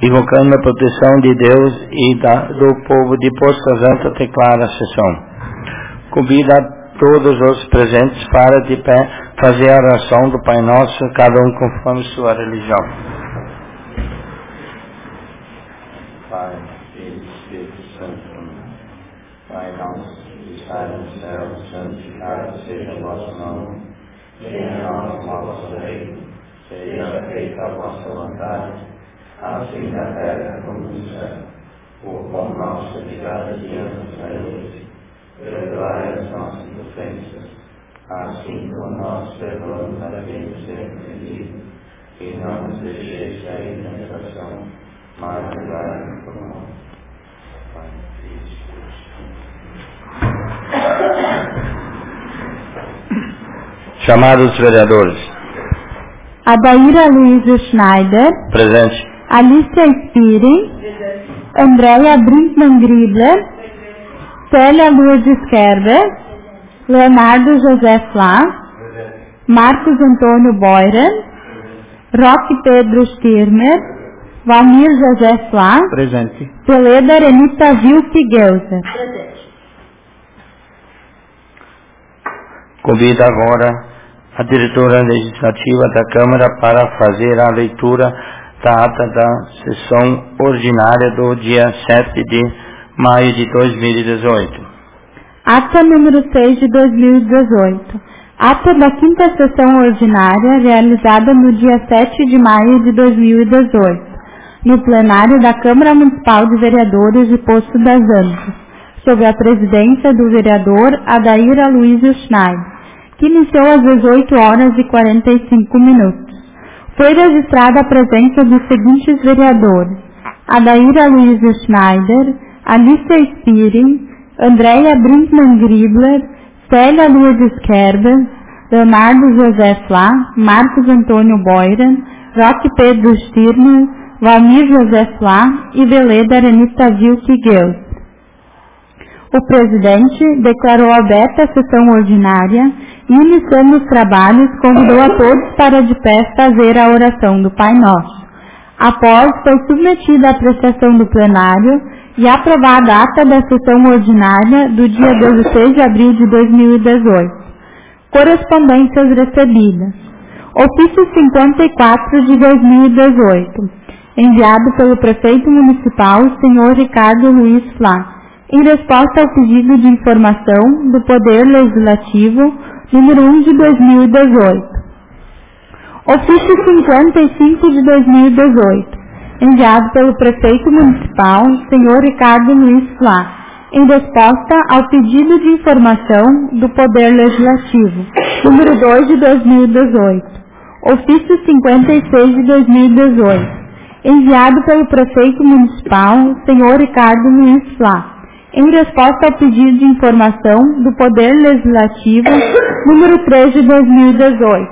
invocando a proteção de Deus e do povo de Poça Santa, declara a sessão. Convida a todos os presentes para de pé fazer a oração do Pai Nosso, cada um conforme sua religião. Pai, Filho e Espírito Santo, Pai Nosso, que está no céu, santificado seja o vosso nome, venha a nós o vosso reino, seja feita a vossa vontade, assim na terra como no céu. O pão nosso de cada dia nos dai hoje, perdoai as nossas ofensas, assim como nós perdoamos a quem nos tem ofendido, e não nos deixeis cair na tentação, mas livrai-nos do mal. Pai, Filho e Espírito. Chamados vereadores. Adaíra Luiz Schneider. Presente. Alicia Spiring. Andréia Brinkmann-Gribler. Célia Lourdes Skerber. Leonardo José Flá. Marcos Antônio Boyren. Roque Pedro Stirmer. Valmir José Flá. Presente. Peleda Renita Vilke Geuser. Convido agora a diretora legislativa da Câmara para fazer a leitura da ata da sessão ordinária do dia 7 de maio de 2018. Ata número 6 de 2018. Ata da 5ª sessão ordinária realizada no dia 7 de maio de 2018, no plenário da Câmara Municipal de Vereadores de Poço das Antas, sob a presidência do vereador Adaíra Luiz Schneider, que iniciou às 18 horas e 45 minutos. Foi registrada a presença dos seguintes vereadores: Adaíra Luiz Schneider, Alicia Spiring, Andréia Brinkmann-Gribler, Célia Lourdes Skerber, Leonardo José Flá, Marcos Antônio Boyren, Roque Pedro Stirner, Valmir José Flá e Veleda Renita Vilke Geuser. O presidente declarou aberta a sessão ordinária e, iniciando os trabalhos, convidou a todos para de pé fazer a oração do Pai Nosso. Após, foi submetida à apreciação do plenário e aprovada a ata da sessão ordinária do dia 16 de abril de 2018. Correspondências recebidas. Ofício 54 de 2018, enviado pelo prefeito municipal, Sr. Ricardo Luiz Flá, em resposta ao pedido de informação do Poder Legislativo número 1 de 2018. Ofício 55 de 2018, enviado pelo prefeito municipal, Sr. Ricardo Luiz Flá, em resposta ao pedido de informação do Poder Legislativo número 2 de 2018. Ofício 56 de 2018, enviado pelo prefeito municipal, Sr. Ricardo Luiz Flá, em resposta ao pedido de informação do Poder Legislativo número 3 de 2018.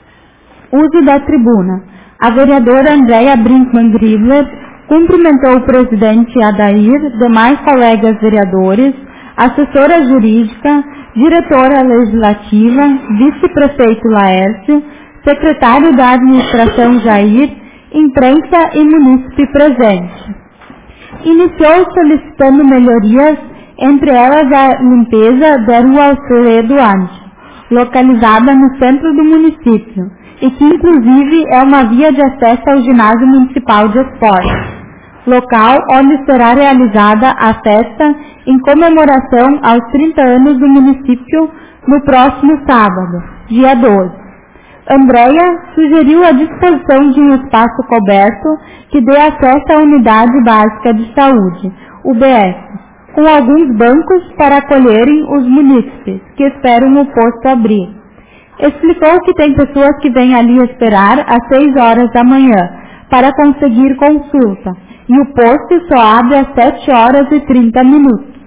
Uso da tribuna. A vereadora Andréia Brinkmann-Gribler cumprimentou o presidente Adair, demais colegas vereadores, assessora jurídica, diretora legislativa, vice-prefeito Laércio, secretário da administração Jair, imprensa e munícipe presente. Iniciou solicitando melhorias, entre elas a limpeza da Rua Alceredo Ante, localizada no centro do município, e que inclusive é uma via de acesso ao ginásio municipal de esportes, local onde será realizada a festa em comemoração aos 30 anos do município no próximo sábado, dia 12. Andréia sugeriu a disposição de um espaço coberto que dê acesso à Unidade Básica de Saúde, UBS, com alguns bancos para acolherem os munícipes que esperam o posto abrir. Explicou que tem pessoas que vêm ali esperar às 6 horas da manhã para conseguir consulta e o posto só abre às 7 horas e 30 minutos.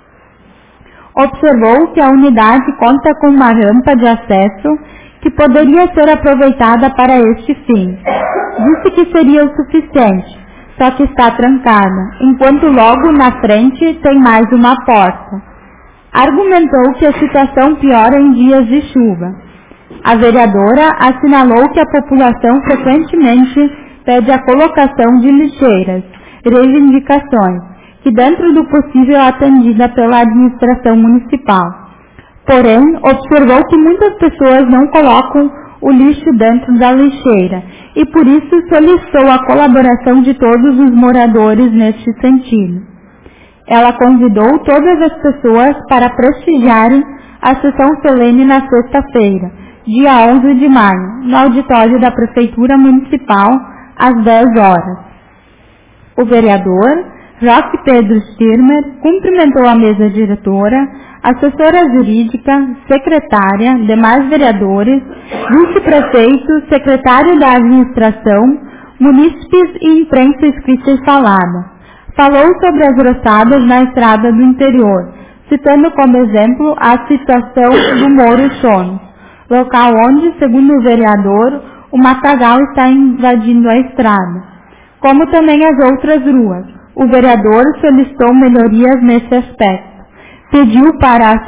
Observou que a unidade conta com uma rampa de acesso que poderia ser aproveitada para este fim. Disse que seria o suficiente, só que está trancada, enquanto logo na frente tem mais uma porta. Argumentou que a situação piora em dias de chuva. A vereadora assinalou que a população frequentemente pede a colocação de lixeiras, reivindicações, que dentro do possível é atendida pela administração municipal. Porém, observou que muitas pessoas não colocam o lixo dentro da lixeira e por isso solicitou a colaboração de todos os moradores neste sentido. Ela convidou todas as pessoas para prestigiarem a sessão solene na sexta-feira, dia 11 de maio, no auditório da Prefeitura Municipal, às 10 horas. O vereador Roque Pedro Stirmer cumprimentou a mesa diretora, assessora jurídica, secretária, demais vereadores, vice-prefeito, secretário da administração, munícipes e imprensa escrita e falada. Falou sobre as roçadas na estrada do interior, citando como exemplo a situação do Moro Chones, local onde, segundo o vereador, o matagal está invadindo a estrada, como também as outras ruas. O vereador solicitou melhorias nesse aspecto. Pediu para a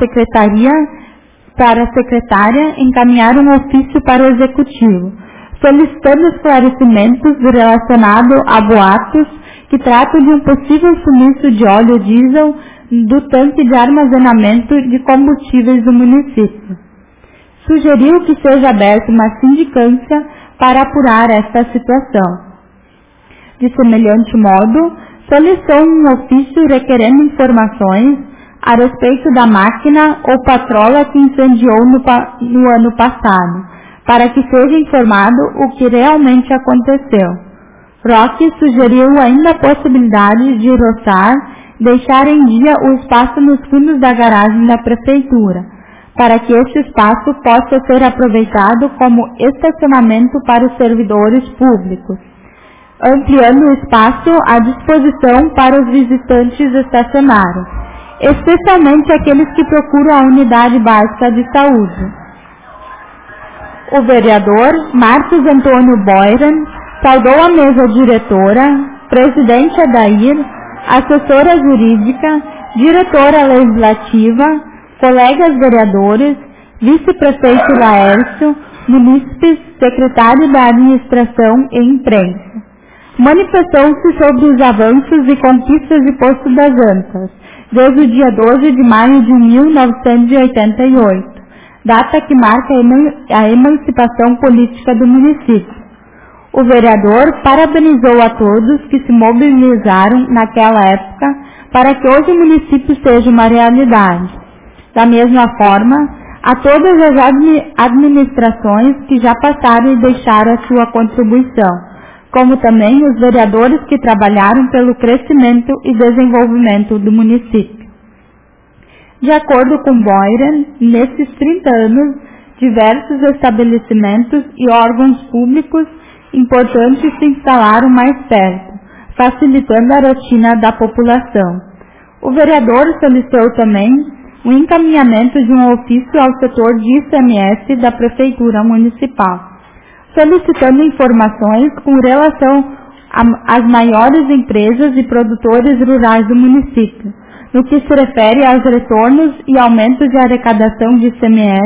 secretária encaminhar um ofício para o executivo, solicitando esclarecimentos relacionados a boatos que tratam de um possível sumiço de óleo diesel do tanque de armazenamento de combustíveis do município. Sugeriu que seja aberta uma sindicância para apurar esta situação. De semelhante modo, solicitou um ofício requerendo informações a respeito da máquina ou patrola que incendiou no ano passado, para que seja informado o que realmente aconteceu. Roque sugeriu ainda a possibilidade de roçar, deixar em dia o espaço nos fundos da garagem da prefeitura, para que este espaço possa ser aproveitado como estacionamento para os servidores públicos, ampliando o espaço à disposição para os visitantes estacionarem, especialmente aqueles que procuram a unidade básica de saúde. O vereador Marcos Antônio Boyran saudou a mesa diretora, presidente Adair, assessora jurídica, diretora legislativa, colegas vereadores, vice-prefeito Laércio, munícipes, secretário da administração e imprensa. Manifestou-se sobre os avanços e conquistas de Poço das Antas, desde o dia 12 de maio de 1988, data que marca a emancipação política do município. O vereador parabenizou a todos que se mobilizaram naquela época para que hoje o município seja uma realidade. Da mesma forma, a todas as administrações que já passaram e deixaram a sua contribuição, como também os vereadores que trabalharam pelo crescimento e desenvolvimento do município. De acordo com Boyran, nesses 30 anos, diversos estabelecimentos e órgãos públicos importantes se instalaram mais perto, facilitando a rotina da população. O vereador solicitou também o encaminhamento de um ofício ao setor de ICMS da Prefeitura Municipal, solicitando informações com relação às maiores empresas e produtores rurais do município, no que se refere aos retornos e aumentos de arrecadação de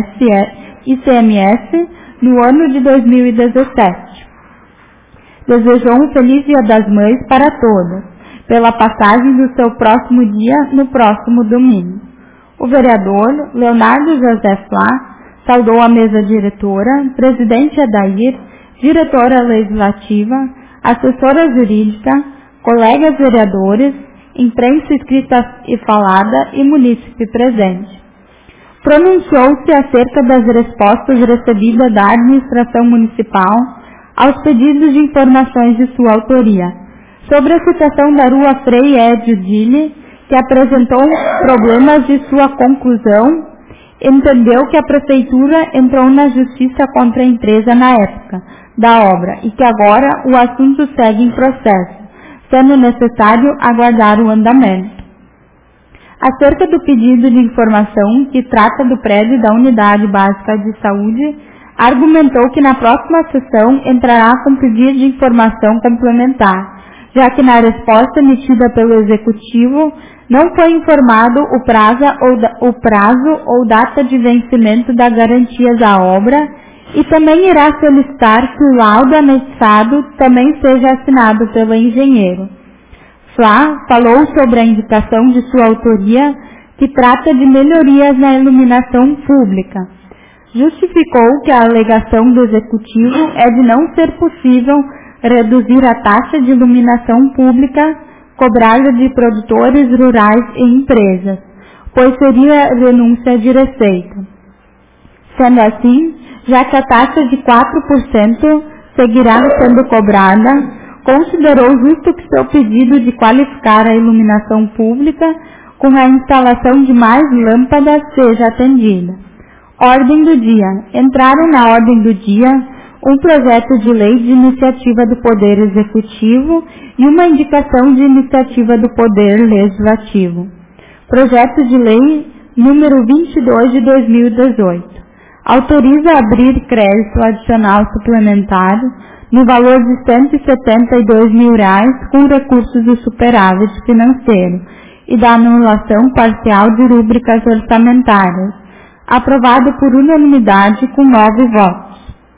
ICMS no ano de 2017. Desejou um feliz Dia das Mães para todas, pela passagem do seu próximo dia no próximo domingo. O vereador Leonardo José Flá saudou a mesa diretora, presidente Adair, diretora legislativa, assessora jurídica, colegas vereadores, imprensa escrita e falada e munícipe presente. Pronunciou-se acerca das respostas recebidas da administração municipal aos pedidos de informações de sua autoria, sobre a situação da rua Frei Edio Dille, que apresentou problemas de sua conclusão, entendeu que a prefeitura entrou na justiça contra a empresa na época da obra e que agora o assunto segue em processo, sendo necessário aguardar o andamento. Acerca do pedido de informação que trata do prédio da Unidade Básica de Saúde, argumentou que na próxima sessão entrará com pedido de informação complementar, já que na resposta emitida pelo Executivo não foi informado o prazo ou data de vencimento das garantias à obra e também irá solicitar que o laudo anexado também seja assinado pelo engenheiro. Flá falou sobre a indicação de sua autoria, que trata de melhorias na iluminação pública. Justificou que a alegação do Executivo é de não ser possível reduzir a taxa de iluminação pública cobrada de produtores rurais e empresas, pois seria renúncia de receita. Sendo assim, já que a taxa de 4% seguirá sendo cobrada, considerou justo que seu pedido de qualificar a iluminação pública com a instalação de mais lâmpadas seja atendida. Ordem do dia. Entraram na ordem do dia um projeto de lei de iniciativa do Poder Executivo e uma indicação de iniciativa do Poder Legislativo. Projeto de lei número 22 de 2018. Autoriza abrir crédito adicional suplementar no valor de R$ 172 mil com recursos do superávit financeiro e da anulação parcial de rúbricas orçamentárias, aprovado por unanimidade com 9 votos.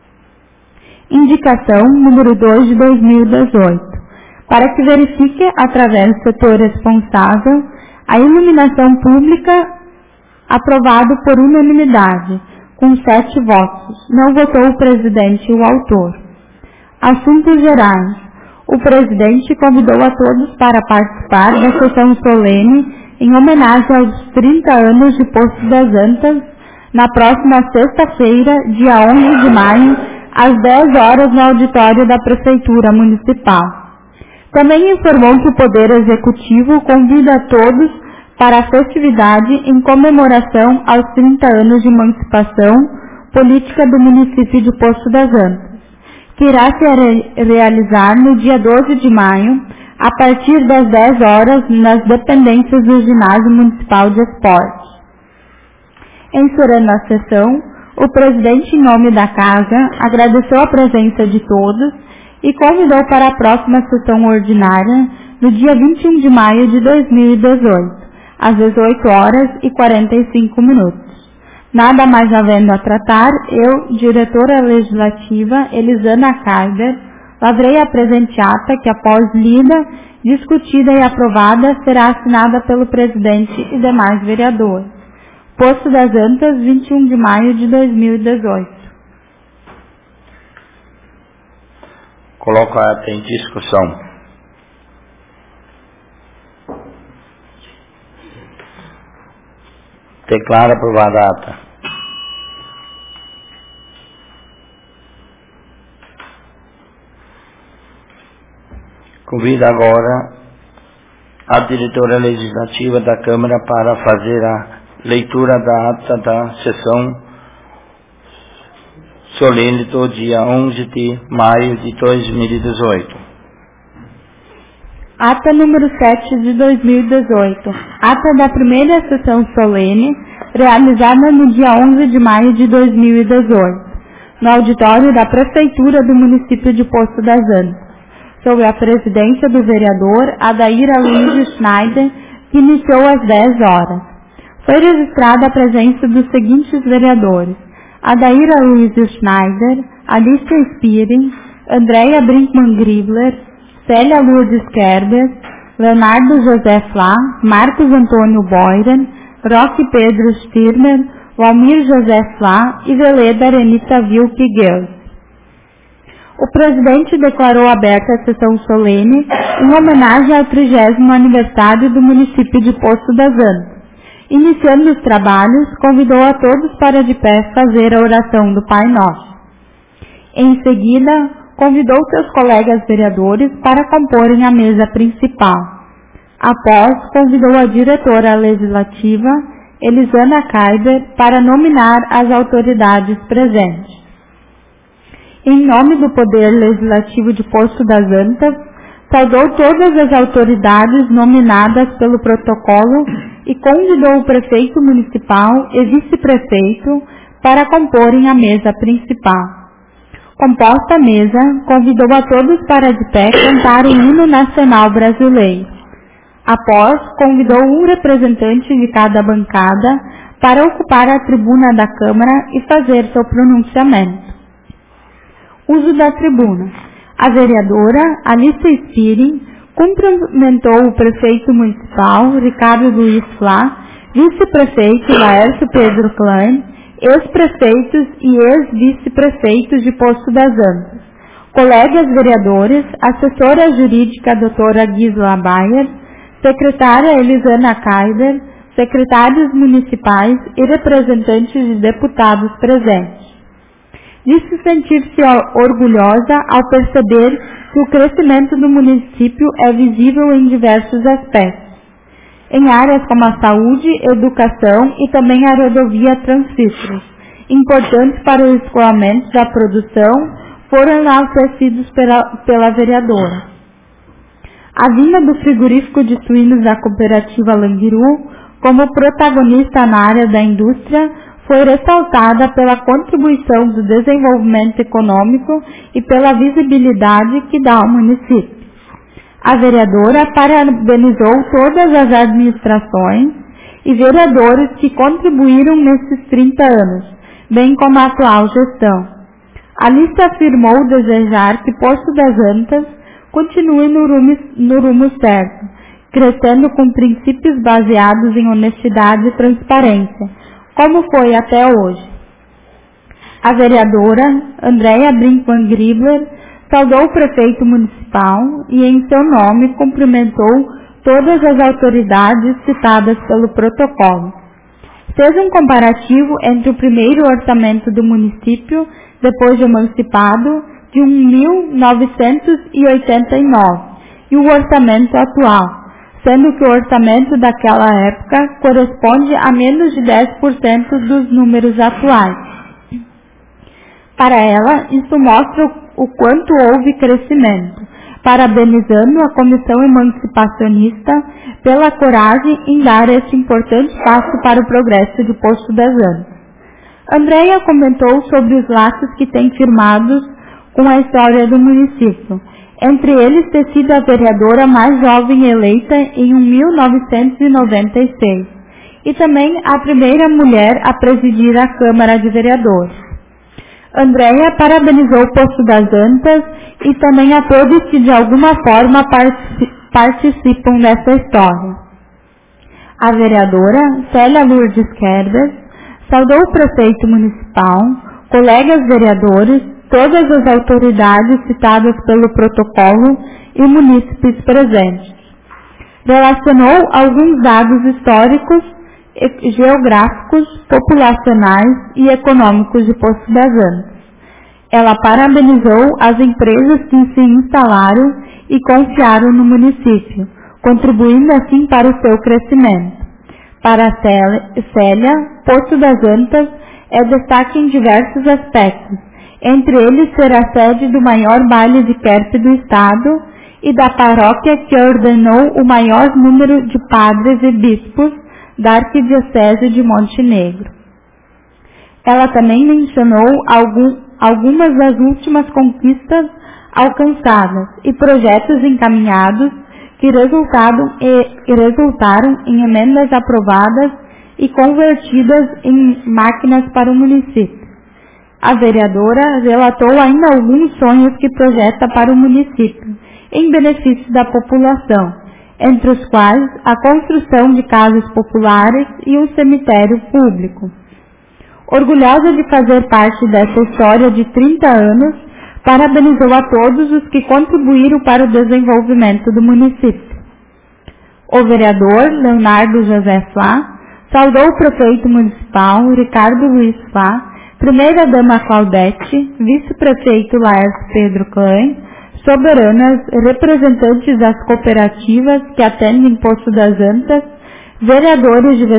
Indicação número 2 de 2018. Para que verifique, através do setor responsável, a iluminação pública, aprovado por unanimidade, com 7 votos. Não votou o presidente e o autor. Assuntos gerais. O presidente convidou a todos para participar da sessão solene em homenagem aos 30 anos de Poço das Antas, na próxima sexta-feira, dia 11 de maio, às 10 horas no auditório da Prefeitura Municipal. Também informou que o Poder Executivo convida a todos para a festividade em comemoração aos 30 anos de emancipação política do município de Poço das Antas, que irá se realizar no dia 12 de maio, a partir das 10 horas, nas dependências do Ginásio Municipal de Esportes. Encerrando a sessão, o presidente, em nome da Casa, agradeceu a presença de todos e convidou para a próxima sessão ordinária, no dia 21 de maio de 2018, às 18 horas e 45 minutos. Nada mais havendo a tratar, eu, diretora legislativa Elisana Kaiser, lavrei a presente ata que, após lida, discutida e aprovada, será assinada pelo presidente e demais vereadores. Poço das Antas, 21 de maio de 2018. Coloco a ata em discussão. Declaro aprovada a ata. Convido agora a diretora legislativa da Câmara para fazer a leitura da ata da sessão solene do dia 11 de maio de 2018. Ata número 7 de 2018. Ata da primeira sessão solene, realizada no dia 11 de maio de 2018, no auditório da Prefeitura do município de Poço das Antas, sob a presidência do vereador Adair Aloysio Schneider, que iniciou às 10 horas. Foi registrada a presença dos seguintes vereadores: Adair Aloysio Schneider, Alicia Spiring, Andréia Brinkmann-Gribler, Célia Lourdes Kerber, Leonardo José Flá, Marcos Antônio Boyren, Roque Pedro Stirner, Valmir José Flá e Veleda Arenita Vilke Guels. O presidente declarou aberta a sessão solene em homenagem ao 30º aniversário do município de Poço das Antas. Iniciando os trabalhos, convidou a todos para de pé fazer a oração do Pai Nosso. Em seguida, convidou seus colegas vereadores para comporem a mesa principal. Após, convidou a diretora legislativa, Elisana Kaiser, para nominar as autoridades presentes. Em nome do Poder Legislativo de Poço das Antas, saudou todas as autoridades nominadas pelo protocolo e convidou o prefeito municipal e vice-prefeito para comporem a mesa principal. Composta a mesa, convidou a todos para de pé cantar o hino nacional brasileiro. Após, convidou um representante de cada bancada para ocupar a tribuna da Câmara e fazer seu pronunciamento. uso da tribuna. A vereadora Alice Spiring cumprimentou o prefeito municipal, Ricardo Luiz Flá, vice-prefeito Laércio Pedro Klein, ex-prefeitos e ex-vice-prefeitos de Poço das Antas, colegas vereadores, assessora jurídica doutora Gisela Bayer, secretária Elisana Kaider, secretários municipais e representantes de deputados presentes. Disse sentir-se orgulhosa ao perceber que o crescimento do município é visível em diversos aspectos, em áreas como a saúde, educação e também a rodovia Transfístria, importantes para o escoamento da produção, foram enaltecidos pela vereadora. A vinda do frigorífico de suínos da cooperativa Languiru como protagonista na área da indústria foi ressaltada pela contribuição do desenvolvimento econômico e pela visibilidade que dá ao município. A vereadora parabenizou todas as administrações e vereadores que contribuíram nesses 30 anos, bem como a atual gestão. Alice afirmou desejar que Poço das Antas continue no rumo certo, crescendo com princípios baseados em honestidade e transparência, como foi até hoje. A vereadora Andréia Brinkmann Gribler saudou o prefeito municipal e, em seu nome, cumprimentou todas as autoridades citadas pelo protocolo. Fez um comparativo entre o primeiro orçamento do município, depois de emancipado, de 1989, e o orçamento atual, sendo que o orçamento daquela época corresponde a menos de 10% dos números atuais. Para ela, isso mostra o quanto houve crescimento, parabenizando a Comissão Emancipacionista pela coragem em dar este importante passo para o progresso de Poço das Antas. Andréia comentou sobre os laços que tem firmados com a história do município, entre eles ter sido a vereadora mais jovem eleita em 1996, e também a primeira mulher a presidir a Câmara de Vereadores. Andréia parabenizou o Poço das Antas e também a todos que de alguma forma participam dessa história. A vereadora Célia Lourdes Kerber saudou o prefeito municipal, colegas vereadores, todas as autoridades citadas pelo protocolo e munícipes presentes. Relacionou alguns dados históricos, geográficos, populacionais e econômicos de Poço das Antas. Ela parabenizou as empresas que se instalaram e confiaram no município, contribuindo assim para o seu crescimento. Para Célia, Poço das Antas é destaque em diversos aspectos, entre eles ser a sede do maior baile de Querp do estado e da paróquia que ordenou o maior número de padres e bispos da Arquidiocese de Montenegro. Ela também mencionou algumas das últimas conquistas alcançadas e projetos encaminhados que resultaram em emendas aprovadas e convertidas em máquinas para o município. A vereadora relatou ainda alguns sonhos que projeta para o município, em benefício da população, entre os quais a construção de casas populares e um cemitério público. Orgulhosa de fazer parte dessa história de 30 anos, parabenizou a todos os que contribuíram para o desenvolvimento do município. O vereador Leonardo José Flá saudou o prefeito municipal Ricardo Luiz Flá, primeira-dama Claudete, vice-prefeito Laércio Pedro Klein, soberanas, representantes das cooperativas que atendem Poço das Antas, vereadores de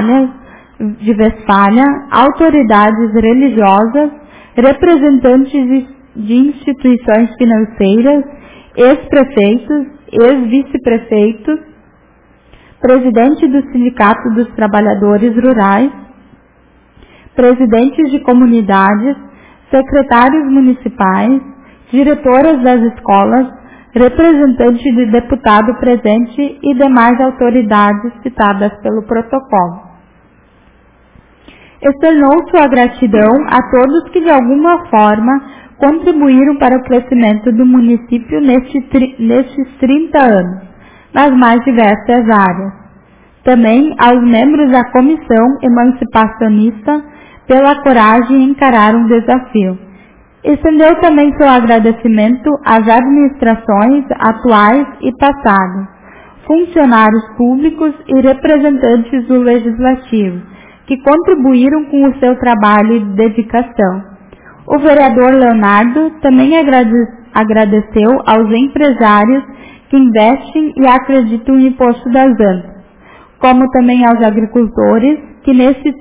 Westfália, autoridades religiosas, representantes de instituições financeiras, ex-prefeitos, ex-vice-prefeitos, presidente do Sindicato dos Trabalhadores Rurais, presidentes de comunidades, secretários municipais, diretoras das escolas, representantes de deputado presente e demais autoridades citadas pelo protocolo. Externou sua gratidão a todos que de alguma forma contribuíram para o crescimento do município nestes 30 anos, nas mais diversas áreas. Também aos membros da Comissão Emancipacionista pela coragem em encarar um desafio. Estendeu também seu agradecimento às administrações atuais e passadas, funcionários públicos e representantes do Legislativo, que contribuíram com o seu trabalho e dedicação. O vereador Leonardo também agradeceu aos empresários que investem e acreditam no Poço das Antas, como também aos agricultores que nesses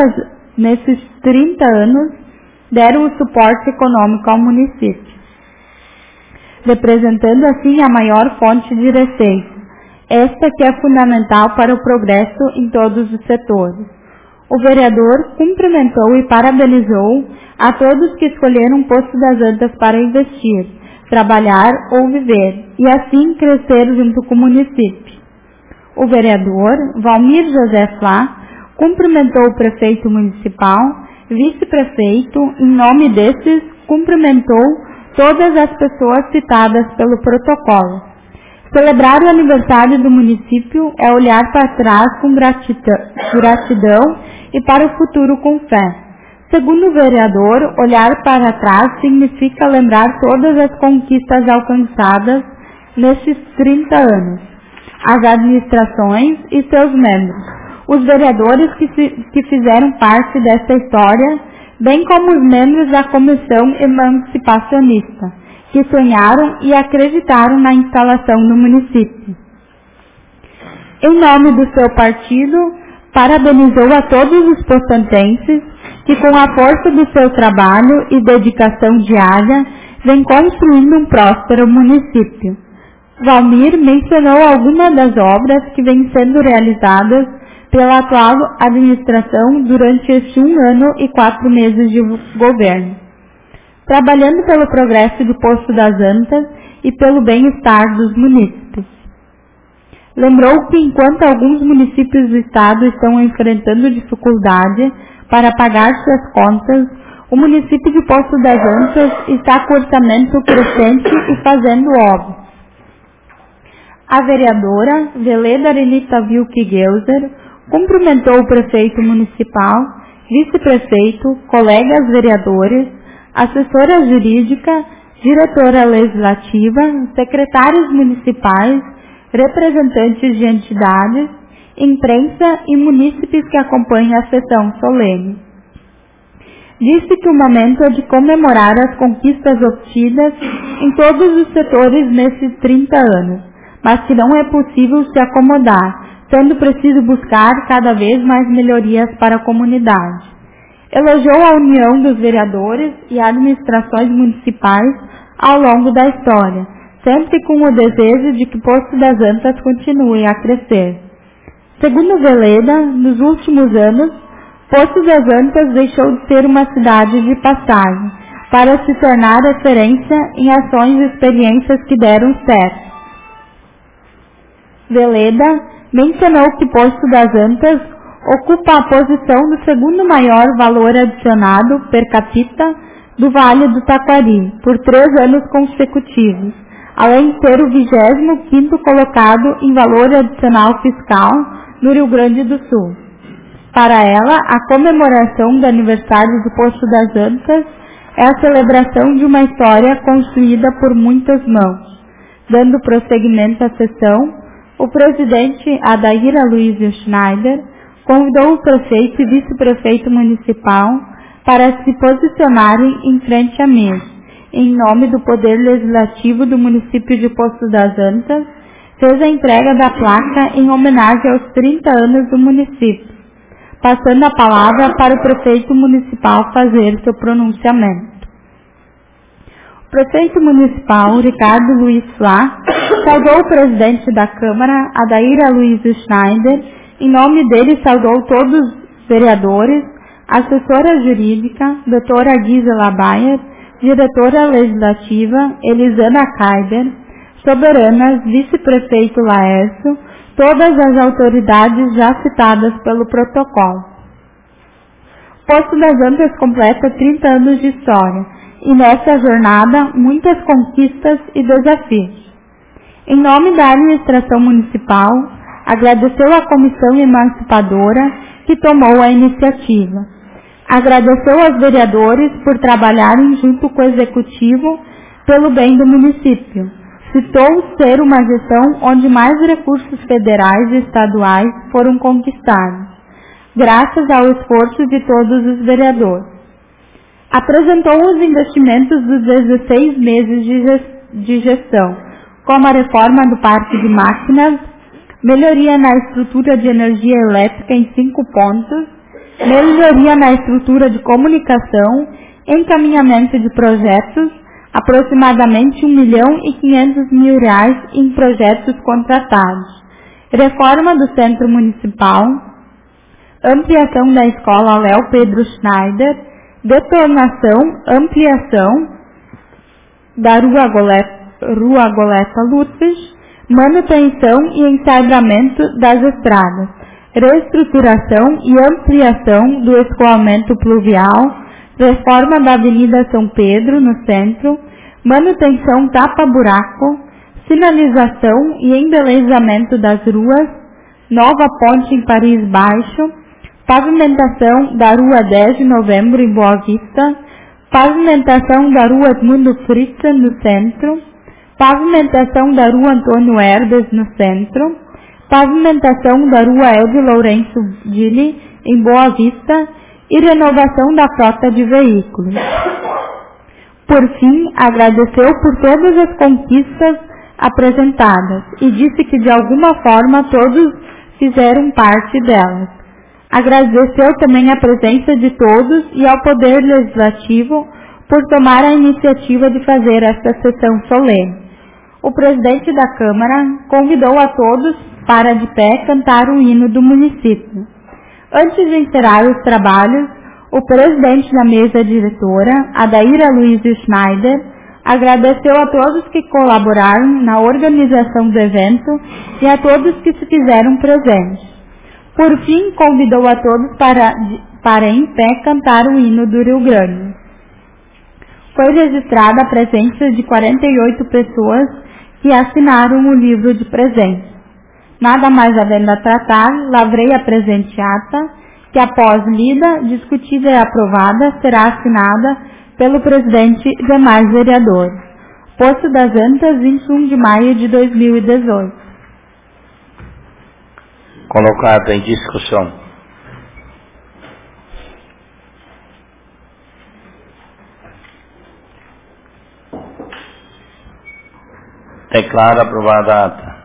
30 anos deram o suporte econômico ao município, representando assim a maior fonte de receita, esta que é fundamental para o progresso em todos os setores. O vereador cumprimentou e parabenizou a todos que escolheram o Poço das Antas para investir, trabalhar ou viver, e assim crescer junto com o município. O vereador Valmir José Flá cumprimentou o prefeito municipal, vice-prefeito, em nome destes, cumprimentou todas as pessoas citadas pelo protocolo. Celebrar o aniversário do município é olhar para trás com gratidão e para o futuro com fé. Segundo o vereador, olhar para trás significa lembrar todas as conquistas alcançadas nesses 30 anos, as administrações e seus membros, os vereadores que fizeram parte dessa história, bem como os membros da Comissão Emancipacionista, que sonharam e acreditaram na instalação do município. Em nome do seu partido, parabenizou a todos os poçantenses que, com a força do seu trabalho e dedicação diária, vem construindo um próspero município. Valmir mencionou algumas das obras que vêm sendo realizadas pela atual administração durante este 1 ano e 4 meses de governo, trabalhando pelo progresso do Poço das Antas e pelo bem-estar dos munícipes. Lembrou que enquanto alguns municípios do estado estão enfrentando dificuldade para pagar suas contas, o município de Poço das Antas está com orçamento crescente e fazendo obras. A vereadora Veleda Arenita Vilke Geuser cumprimentou o prefeito municipal, vice-prefeito, colegas vereadores, assessora jurídica, diretora legislativa, secretários municipais, representantes de entidades, imprensa e munícipes que acompanham a sessão solene. Disse que o momento é de comemorar as conquistas obtidas em todos os setores nesses 30 anos, mas que não é possível se acomodar, sendo preciso buscar cada vez mais melhorias para a comunidade. Elogiou a união dos vereadores e administrações municipais ao longo da história, sempre com o desejo de que Poço das Antas continue a crescer. Segundo Veleda, nos últimos anos, Poço das Antas deixou de ser uma cidade de passagem, para se tornar referência em ações e experiências que deram certo. Veleda mencionou que Poço das Antas ocupa a posição do segundo maior valor adicionado per capita do Vale do Taquari, por 3 anos consecutivos, além de ser o 25º colocado em valor adicional fiscal no Rio Grande do Sul. Para ela, a comemoração do aniversário do Poço das Antas é a celebração de uma história construída por muitas mãos. Dando prosseguimento à sessão, o presidente Adair Aloysio Schneider convidou o prefeito e vice-prefeito municipal para se posicionarem em frente à mesa, em nome do Poder Legislativo do município de Poço das Antas, fez a entrega da placa em homenagem aos 30 anos do município, passando a palavra para o prefeito municipal fazer seu pronunciamento. O prefeito municipal, Ricardo Luiz Flá, saudou o presidente da Câmara, Adair Aloysio Schneider, em nome dele saudou todos os vereadores, assessora jurídica, doutora Gisela Bayer, diretora legislativa, Elisana Kaiber, soberanas, vice-prefeito Laércio, todas as autoridades já citadas pelo protocolo. Poço das Antas completa 30 anos de história, e nessa jornada muitas conquistas e desafios. Em nome da administração municipal, agradeceu à comissão emancipadora que tomou a iniciativa. Agradeceu aos vereadores por trabalharem junto com o executivo pelo bem do município. Citou ser uma gestão onde mais recursos federais e estaduais foram conquistados, graças ao esforço de todos os vereadores. Apresentou os investimentos dos 16 meses de gestão, como a reforma do parque de máquinas, melhoria na estrutura de energia elétrica em 5 pontos, melhoria na estrutura de comunicação, encaminhamento de projetos, aproximadamente R$1.500.000 em projetos contratados, reforma do centro municipal, ampliação da escola Léo Pedro Schneider, detonação, ampliação da Rua Goleta Ludwig, manutenção e ensaibramento das estradas, reestruturação e ampliação do escoamento pluvial, reforma da Avenida São Pedro, no centro, manutenção tapa-buraco, sinalização e embelezamento das ruas, nova ponte em Paris Baixo, pavimentação da Rua 10 de Novembro em Boa Vista, pavimentação da Rua Edmundo Fritzen, no centro, pavimentação da Rua Antônio Herdes, no centro, pavimentação da Rua Elvio Lourenço Gili, em Boa Vista, e renovação da frota de veículos. Por fim, agradeceu por todas as conquistas apresentadas e disse que de alguma forma todos fizeram parte delas. Agradeceu também a presença de todos e ao Poder Legislativo por tomar a iniciativa de fazer esta sessão solene. O presidente da Câmara convidou a todos para de pé cantar o hino do município. Antes de encerrar os trabalhos, o presidente da mesa diretora, Adaíra Luiz Schneider, agradeceu a todos que colaboraram na organização do evento e a todos que se fizeram presentes. Por fim, convidou a todos para em pé cantar o hino do Rio Grande. Foi registrada a presença de 48 pessoas que assinaram o livro de presentes. Nada mais havendo a tratar, lavrei a presente ata, que após lida, discutida e aprovada, será assinada pelo presidente e demais vereadores. Poço das Antas, 21 de maio de 2018. Colocado em discussão. Declaro aprovada a ata.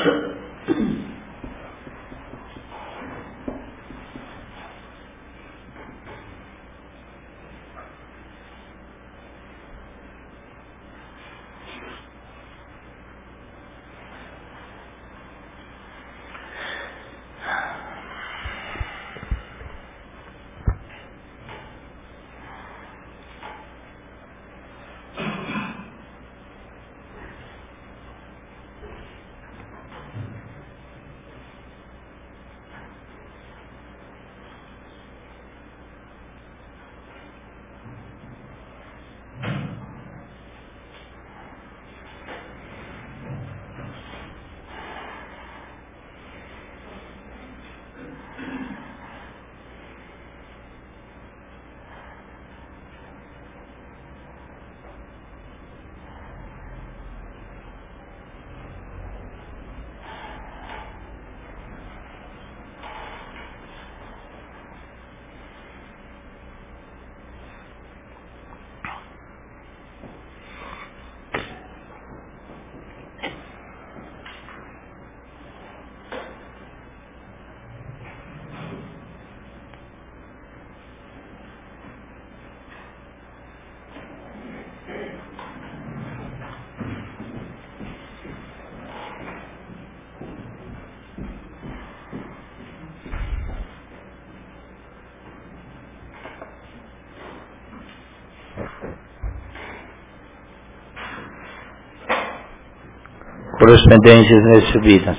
Correspondências recebidas.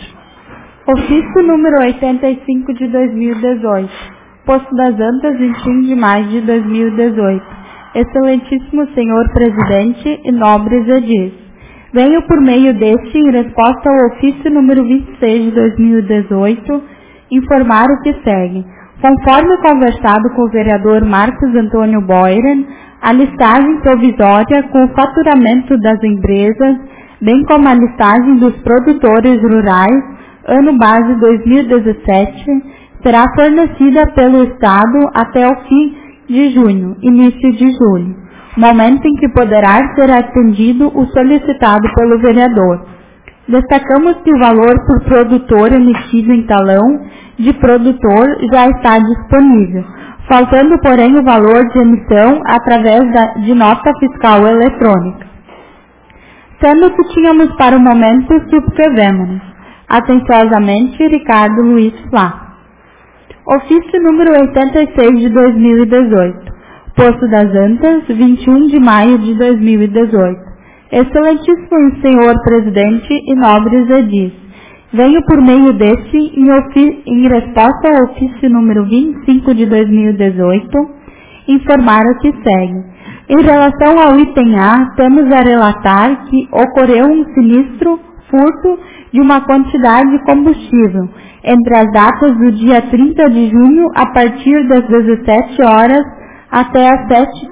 Ofício número 85 de 2018. Poço das Antas, 21 de maio de 2018. Excelentíssimo Senhor Presidente e nobres edis. Venho por meio deste, em resposta ao ofício número 26 de 2018, informar o que segue. Conforme conversado com o vereador Marcos Antônio Boyren, a listagem provisória com o faturamento das empresas, bem como a listagem dos produtores rurais, ano base 2017, será fornecida pelo Estado até o fim de junho, início de julho, momento em que poderá ser atendido o solicitado pelo vereador. Destacamos que o valor por produtor emitido em talão de produtor já está disponível, faltando, porém, o valor de emissão através de nota fiscal eletrônica. Sendo que tínhamos para o momento, subscrevemos. Atenciosamente, Ricardo Luiz Flá. Ofício número 86 de 2018. Poço das Antas, 21 de maio de 2018. Excelentíssimo Senhor Presidente e nobres edis. Venho por meio deste, em resposta ao ofício número 25 de 2018, informar o que segue. Em relação ao item A, temos a relatar que ocorreu um sinistro furto de uma quantidade de combustível entre as datas do dia 30 de junho a partir das 17 horas até as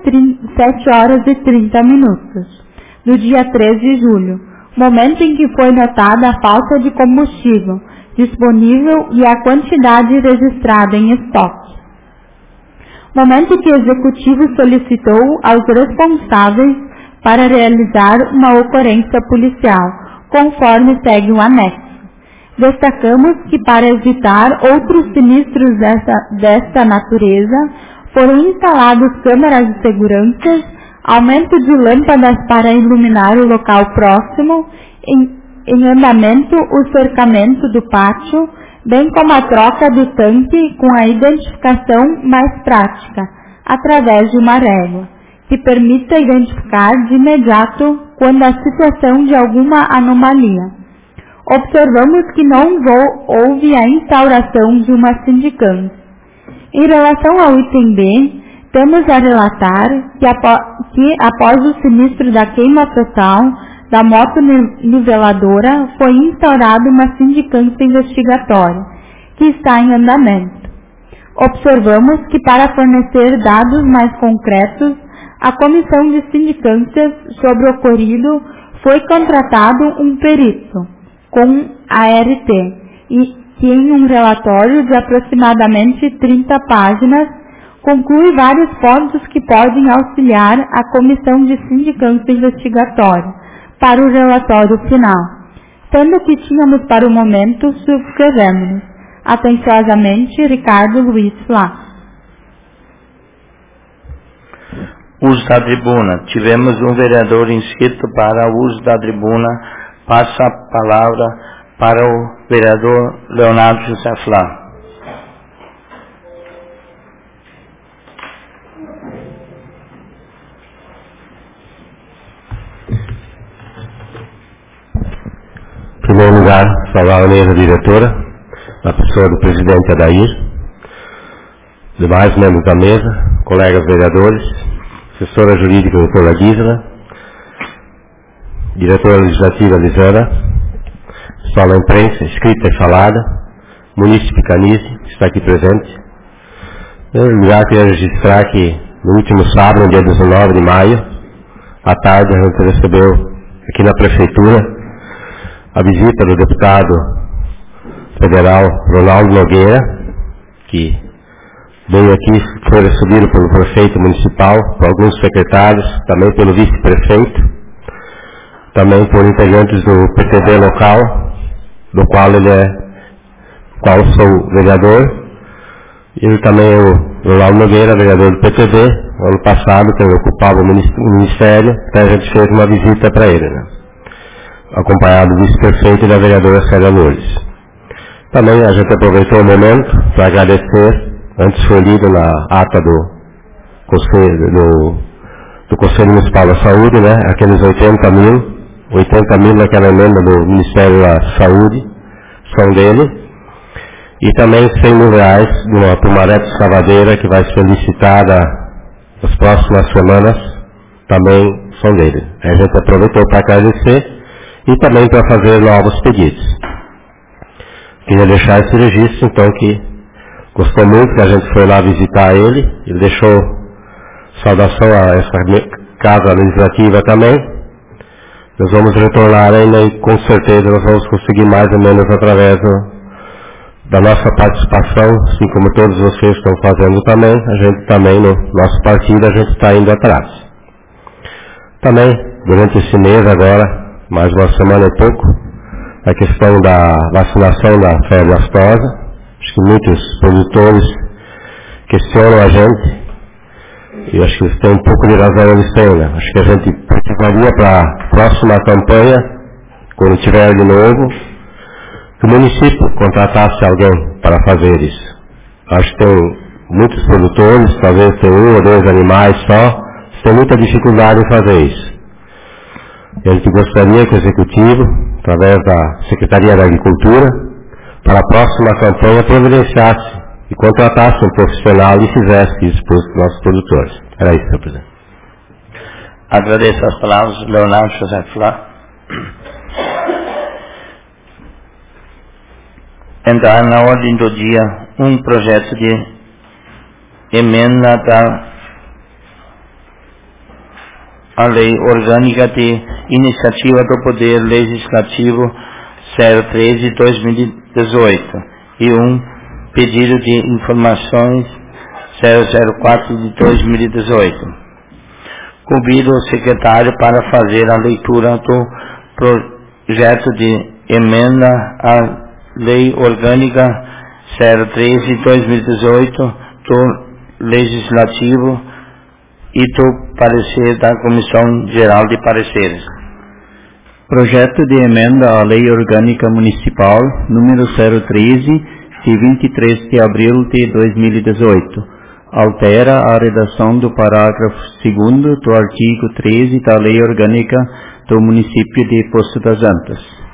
7 horas e 30 minutos do dia 13 de julho, momento em que foi notada a falta de combustível disponível e a quantidade registrada em estoque. Momento que o Executivo solicitou aos responsáveis para realizar uma ocorrência policial, conforme segue o anexo. Destacamos que, para evitar outros sinistros desta natureza, foram instaladas câmeras de segurança, aumento de lâmpadas para iluminar o local próximo, em andamento o cercamento do pátio, bem como a troca do tanque com a identificação mais prática, através de uma régua, que permita identificar de imediato quando a situação de alguma anomalia. Observamos que não houve a instauração de uma sindicância. Em relação ao item B, temos a relatar que após o sinistro da queima total da moto niveladora, foi instaurada uma sindicância investigatória, que está em andamento. Observamos que, para fornecer dados mais concretos, a comissão de sindicâncias sobre o ocorrido foi contratado um perito, com a ART, e que em um relatório de aproximadamente 30 páginas, conclui vários pontos que podem auxiliar a comissão de sindicância investigatória para o relatório final, Tendo que tínhamos para o momento, subscrevemos-nos. Atenciosamente, Ricardo Luiz Flá. Uso da tribuna. Tivemos um vereador inscrito para o uso da tribuna. Passa a palavra para o vereador Leonardo José Flá. Em primeiro lugar, saudar a mesa diretora, a pessoa do presidente Adair, demais membros da mesa, colegas vereadores, assessora jurídica doutora Gisela, diretora legislativa Lisana, pessoal da imprensa, escrita e falada, munícipe Canise, que está aqui presente. Em primeiro lugar, queria registrar que no último sábado, dia 19 de maio, à tarde, a gente recebeu aqui na prefeitura a visita do deputado federal Ronaldo Nogueira, que veio aqui, foi recebido pelo prefeito municipal, por alguns secretários, também pelo vice-prefeito, também por integrantes do PTB local, do qual qual sou vereador, e também o Ronaldo Nogueira, vereador do PTB, ano passado, que ele ocupava o ministério, então a gente fez uma visita para ele, né? Acompanhado do vice-prefeito e da vereadora Célia Lourdes. Também a gente aproveitou o momento para agradecer, antes foi lido na ata do Conselho Municipal da Saúde, né, aqueles 80 mil naquela emenda do Ministério da Saúde, são dele, e também 100 mil reais de uma Pumarete Escavadeira que vai ser licitada nas próximas semanas, também são dele. A gente aproveitou para agradecer e também para fazer novos pedidos. Queria deixar esse registro, então, que gostou muito que a gente foi lá visitar ele, ele deixou saudação a essa casa legislativa também. Nós vamos retornar ainda e com certeza nós vamos conseguir mais ou menos através da nossa participação, assim como todos vocês estão fazendo também, a gente também, no nosso partido, a gente está indo atrás. Também, durante esse mês agora, mais uma semana e pouco, a questão da vacinação da febre aftosa. Acho que muitos produtores questionam a gente, e acho que eles têm um pouco de razão, eles têm, né? Acho que a gente precisaria para a próxima campanha, quando tiver de novo, que o município contratasse alguém para fazer isso. Acho que tem muitos produtores, talvez tem 1 ou 2 animais só, tem muita dificuldade em fazer isso. E a gente gostaria que o Executivo, através da Secretaria da Agricultura, para a próxima campanha, providenciasse e contratasse um profissional e fizesse isso para os nossos produtores. Era isso, senhor presidente. Agradeço as palavras do Leonardo José Flá. Entrar na ordem do dia um projeto de emenda a Lei Orgânica de Iniciativa do Poder Legislativo 013/2018 e um pedido de informações 004/2018. Convido o secretário para fazer a leitura do projeto de emenda à Lei Orgânica 013/2018 do Legislativo e do parecer da Comissão Geral de Pareceres. Projeto de emenda à Lei Orgânica Municipal, número 013, de 23 de abril de 2018. Altera a redação do parágrafo 2º do artigo 13 da Lei Orgânica do Município de Poço das Antas.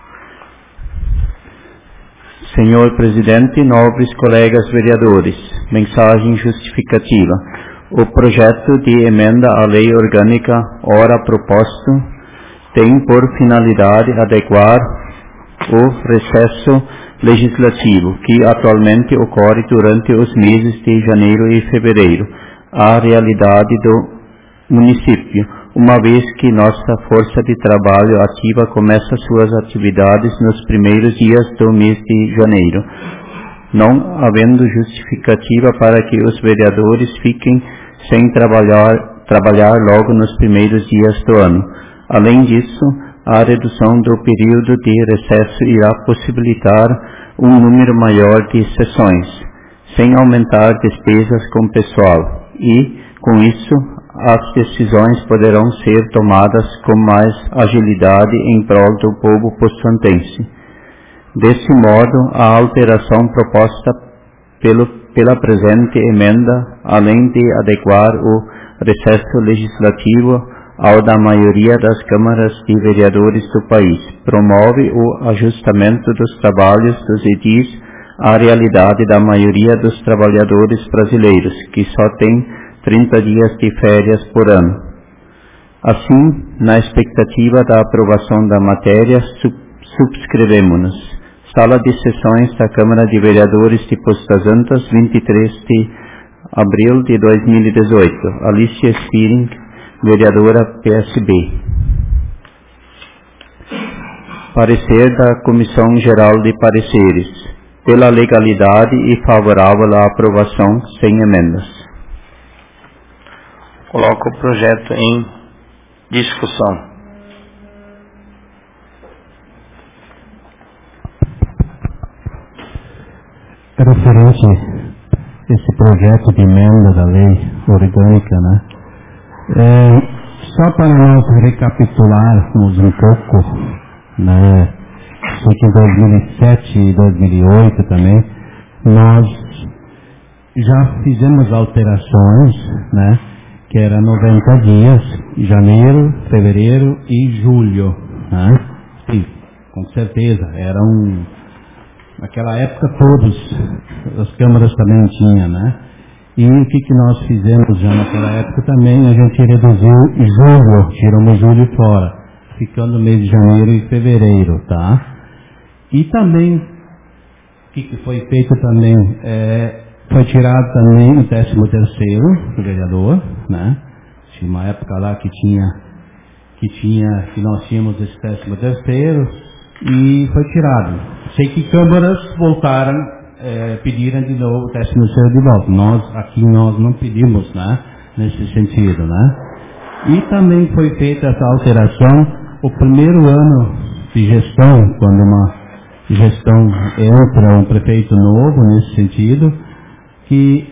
Senhor Presidente, nobres colegas vereadores, mensagem justificativa. O projeto de emenda à Lei Orgânica, ora proposto, tem por finalidade adequar o recesso legislativo, que atualmente ocorre durante os meses de janeiro e fevereiro, à realidade do município, uma vez que nossa força de trabalho ativa começa suas atividades nos primeiros dias do mês de janeiro, não havendo justificativa para que os vereadores fiquem sem trabalhar logo nos primeiros dias do ano. Além disso, a redução do período de recesso irá possibilitar um número maior de sessões, sem aumentar despesas com pessoal, e, com isso, as decisões poderão ser tomadas com mais agilidade em prol do povo poçantense. Desse modo, a alteração proposta pela presente emenda, além de adequar o recesso legislativo ao da maioria das câmaras de vereadores do país, promove o ajustamento dos trabalhos dos edis à realidade da maioria dos trabalhadores brasileiros, que só tem 30 dias de férias por ano. Assim, na expectativa da aprovação da matéria, subscrevemos-nos. Sala de Sessões da Câmara de Vereadores de Poços das Antas, 23 de abril de 2018. Alicia Spiring, vereadora PSB. Parecer da Comissão Geral de Pareceres. Pela legalidade e favorável à aprovação sem emendas. Coloco o projeto em discussão. Referente esse projeto de emenda da lei orgânica, né? Só para nós recapitularmos um pouco, né? Sei que em 2007 e 2008 também, nós já fizemos alterações, né? Que era 90 dias, janeiro, fevereiro e julho, né? Sim, com certeza, era naquela época as câmaras também tinham, né? E o que nós fizemos já naquela época também, a gente reduziu julho, tiramos julho fora, ficando mês de janeiro e fevereiro, tá? E também, o que foi feito também, foi tirado também o 13º do vereador, né? Tinha uma época lá que nós tínhamos esse 13º, e foi tirado. Sei que câmaras voltaram, pediram de novo o 13º de volta. Nós não pedimos, né? Nesse sentido, né? E também foi feita essa alteração, o primeiro ano de gestão, quando uma gestão entra um prefeito novo nesse sentido, que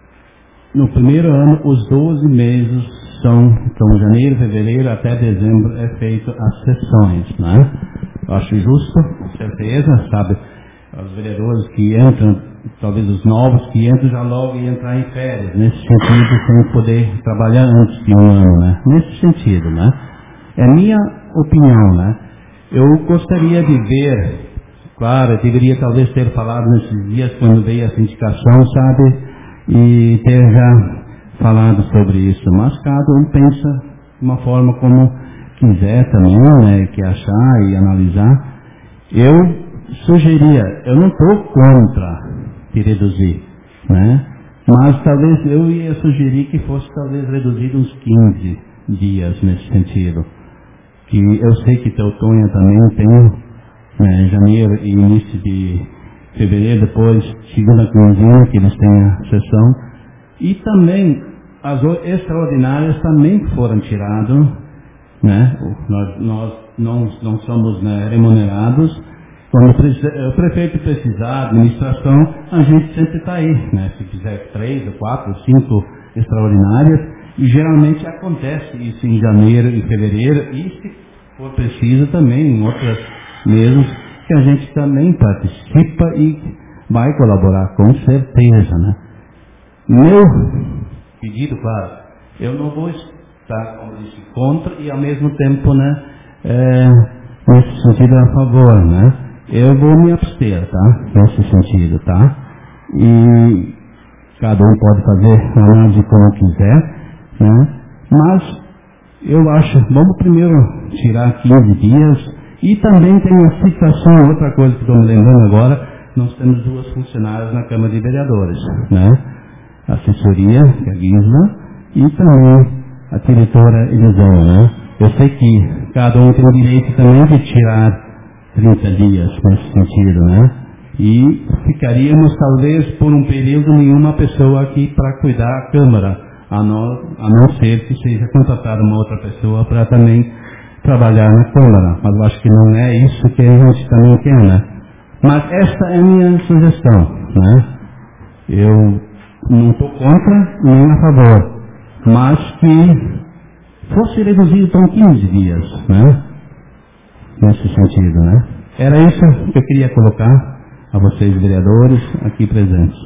no primeiro ano os 12 meses são janeiro, fevereiro até dezembro é feito as sessões, né? Acho justo, com certeza, sabe? Os vereadores que entram, talvez os novos que entram já logo e entrar em férias, nesse sentido, sem poder trabalhar antes de um ano, né? Nesse sentido, né? É minha opinião, né? Eu gostaria de ver, claro, eu deveria talvez ter falado nesses dias quando veio essa indicação, sabe? E ter já falado sobre isso, mas cada um pensa de uma forma como quiser também, né, que achar e analisar. Eu sugeria, eu não estou contra de reduzir, né, mas talvez eu ia sugerir que fosse talvez reduzido uns 15 dias nesse sentido, que eu sei que Teutônia também tem, né, janeiro e início de fevereiro, depois segunda quinzena que eles têm a sessão, e também as extraordinárias também foram tiradas, né? Nós não somos, né, remunerados. Quando o prefeito precisar, a administração, a gente sempre está aí, né? Se quiser 3, 4, 5 extraordinárias, e geralmente acontece isso em janeiro e fevereiro, e se for preciso também em outras meses, que a gente também participa e vai colaborar, com certeza, né? Meu pedido, claro, eu não vou estar, como disse, contra e ao mesmo tempo, né, nesse sentido a favor, né? Eu vou me abster, tá? Nesse sentido, tá? E cada um pode fazer a análise como quiser, né? Mas eu acho, vamos primeiro tirar 15 dias, e também tem a situação, outra coisa que estou me lembrando agora, nós temos 2 funcionárias na Câmara de Vereadores, né? A assessoria, que é a Gisla, e também a diretora Elisama, né? Eu sei que cada um tem o direito também de tirar 30 dias nesse sentido, né? E ficaríamos talvez por um período nenhuma pessoa aqui para cuidar da Câmara, a não ser que seja contratada uma outra pessoa para também trabalhar na Câmara, mas eu acho que não é isso que a gente também quer, né? Mas esta é a minha sugestão, né? Eu não estou contra nem a favor, mas que fosse reduzido para 15 dias, né? Nesse sentido, né? Era isso que eu queria colocar a vocês, vereadores, aqui presentes.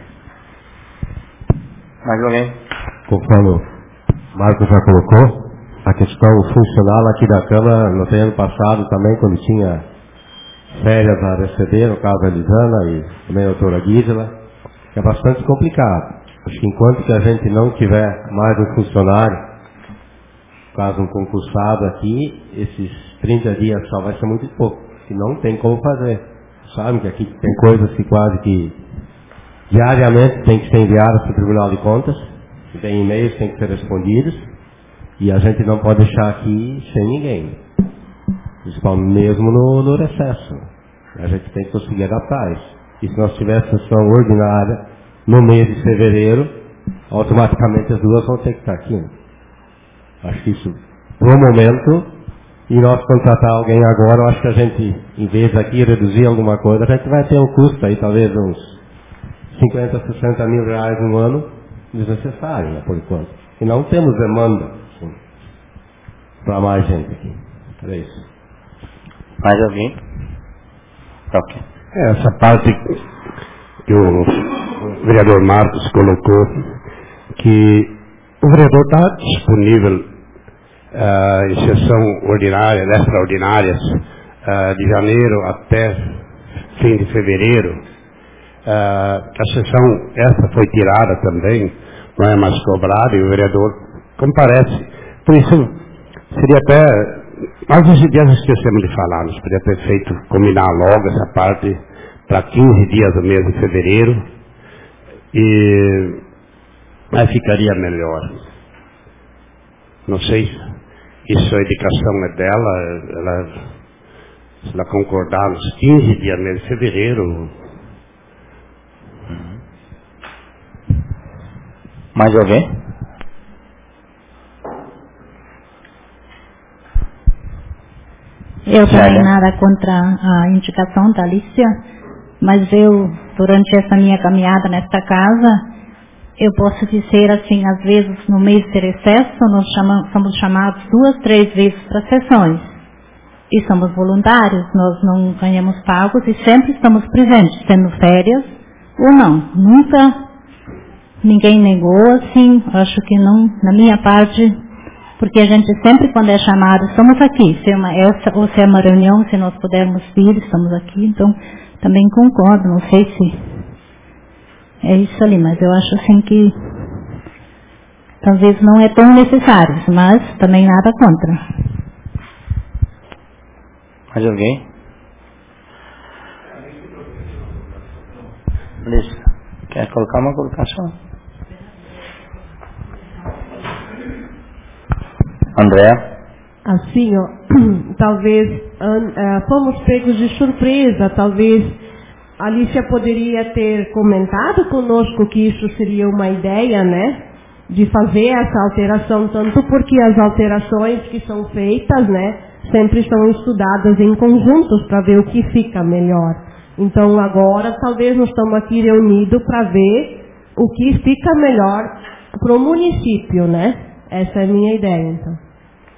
Mais alguém? Conforme o Marcos já colocou, a questão funcional aqui da Câmara, no ano passado também, quando tinha férias a receber, no caso da Elisana e também a doutora Gisela, é bastante complicado. Acho que enquanto que a gente não tiver mais um funcionário, no caso um concursado aqui, esses 30 dias só vai ser muito pouco, que não tem como fazer. Sabe que aqui tem coisas que quase que diariamente tem que ser enviadas para o Tribunal de Contas, tem e-mails que tem que ser respondidos, e a gente não pode deixar aqui sem ninguém. Principalmente mesmo no recesso. A gente tem que conseguir adaptar isso. E se nós tivermos sessão ordinária no mês de fevereiro, automaticamente as duas vão ter que estar aqui. Né? Acho que isso, por momento, e nós contratar alguém agora, eu acho que a gente, em vez aqui reduzir alguma coisa, a gente vai ter um custo aí, talvez uns 50, 60 mil reais no ano, desnecessário, né, por enquanto. E não temos demanda para mais gente aqui. É isso. Mais alguém? Ok. Essa parte que o vereador Marcos colocou, que o vereador está disponível em sessão ordinária, extraordinárias, de janeiro até fim de fevereiro. A sessão essa foi tirada também, não é mais cobrada, e o vereador comparece. Por isso, seria até... Nós já esquecemos de falar, nós poderíamos ter feito, combinar logo essa parte para 15 dias do mês de fevereiro, e aí ficaria melhor. Não sei, isso a indicação é dela, se ela concordar nos 15 dias do mês de fevereiro. Mais alguém? Eu também nada contra a indicação da Alicia, mas eu, durante essa minha caminhada nesta casa, eu posso dizer assim, às vezes no mês de recesso, nós somos chamados 2, 3 vezes para sessões. E somos voluntários, nós não ganhamos pagos e sempre estamos presentes, tendo férias ou não. Nunca ninguém negou, assim, acho que não, na minha parte... Porque a gente sempre, quando é chamado, estamos aqui. Se é ou se é uma reunião, se nós pudermos vir, estamos aqui. Então, também concordo. Não sei se é isso ali, mas eu acho assim que talvez não é tão necessário, mas também nada contra. Mais alguém? Lista. Quer colocar uma colocação? André? Assim, ó, talvez fomos pegos de surpresa, talvez a Alicia poderia ter comentado conosco que isso seria uma ideia, né, de fazer essa alteração, tanto porque as alterações que são feitas, né, sempre são estudadas em conjuntos para ver o que fica melhor. Então agora talvez nós estamos aqui reunidos para ver o que fica melhor para o município, né? Essa é a minha ideia, então.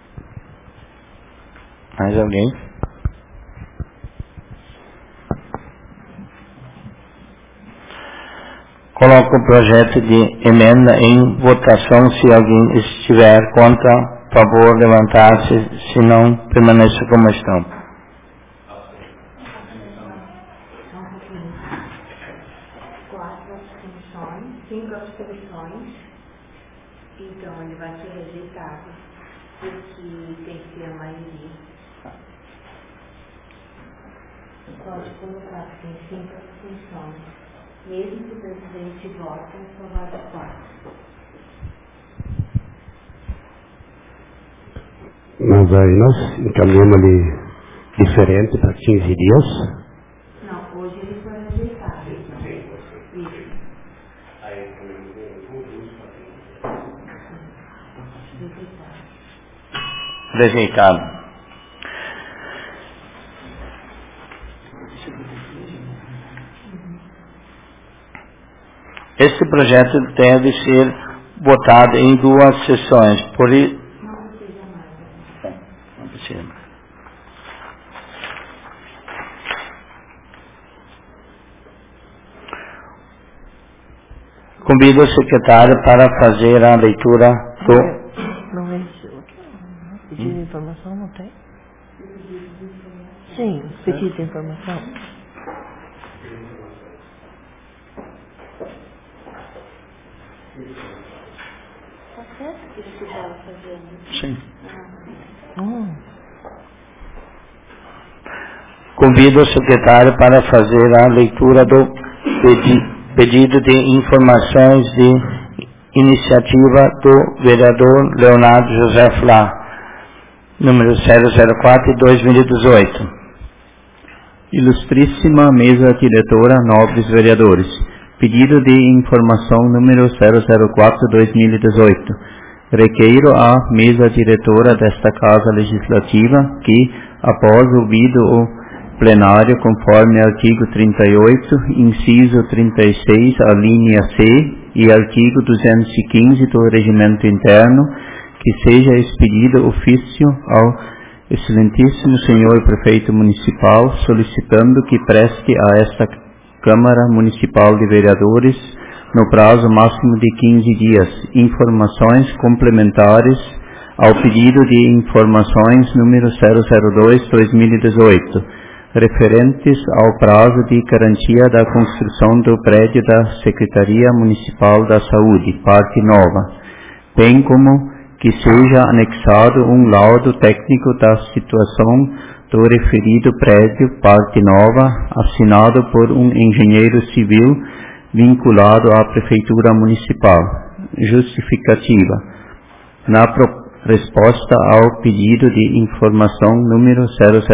Mais alguém? Coloco o projeto de emenda em votação. Se alguém estiver contra, por favor, levantar-se. Se não, permaneça como estão. Quatro abstenções, 5 abstenções. Então, ele vai ser rejeitado, porque tem que ter a maioria. Pode colocar que tem 5 abstenções. Mesmo que o presidente vote, só vai dar 4. Mas aí nós encaminhamos ele diferente para 15 dias. Não, hoje ele foi rejeitado. Isso. Rejeitado. Este projeto deve ser votado em 2 sessões, por isso... Não precisa mais. Convido o secretário para fazer a leitura do... Não é esse outro. Pedido de informação não tem? Sim, pedido de informação. Sim. Convido o secretário para fazer a leitura do pedido de informações de iniciativa do vereador Leonardo José Flá, número 004/2018. Ilustríssima mesa diretora, nobres vereadores. Pedido de informação número 004/2018. Requeiro à mesa diretora desta Casa Legislativa que, após ouvido o plenário conforme artigo 38, inciso 36, a linha C, e artigo 215 do Regimento Interno, que seja expedido ofício ao excelentíssimo senhor prefeito municipal, solicitando que preste a esta Câmara Municipal de Vereadores, no prazo máximo de 15 dias, informações complementares ao pedido de informações número 002/2018, referentes ao prazo de garantia da construção do prédio da Secretaria Municipal da Saúde, parte nova, bem como que seja anexado um laudo técnico da situação do referido prédio, parte nova, assinado por um engenheiro civil vinculado à Prefeitura Municipal. Justificativa. Na resposta ao pedido de informação número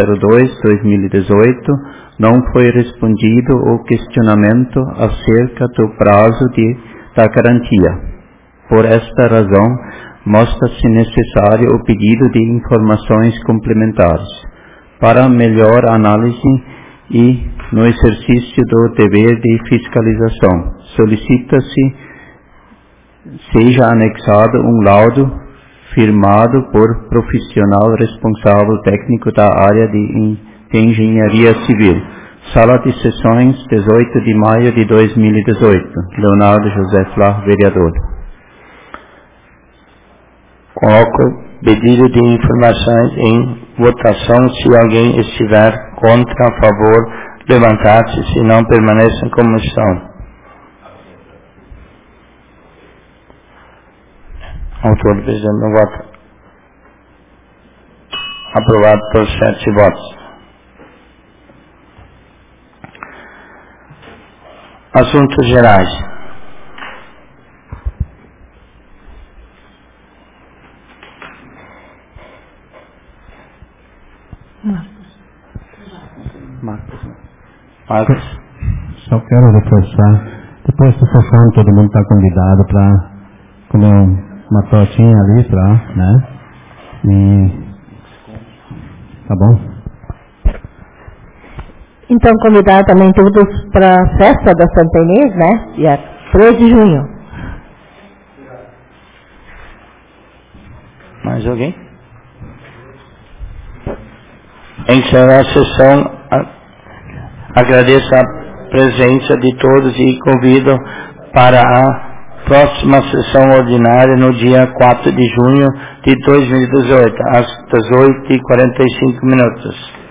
002/2018, não foi respondido o questionamento acerca do prazo da garantia. Por esta razão, mostra-se necessário o pedido de informações complementares. Para melhor análise e no exercício do dever de fiscalização, solicita-se seja anexado um laudo firmado por profissional responsável técnico da área de engenharia civil. Sala de Sessões, 18 de maio de 2018. Leonardo José Flá, vereador. Coloco pedido de informações em votação. Se alguém estiver contra, a favor, levantar-se, se não, permaneça como estão. Autor do presidente não vota. Aprovado por 7 votos. Assuntos gerais. Marcos. Só quero reforçar, depois da sessão todo mundo está convidado para comer uma tortinha ali, né? E tá bom? Então, convidar também todos para a festa da Santa Inês, né? Dia 3 de junho. Mais alguém? Encerrar a sessão. Agradeço a presença de todos e convido para a próxima sessão ordinária no dia 4 de junho de 2018, às 18h45.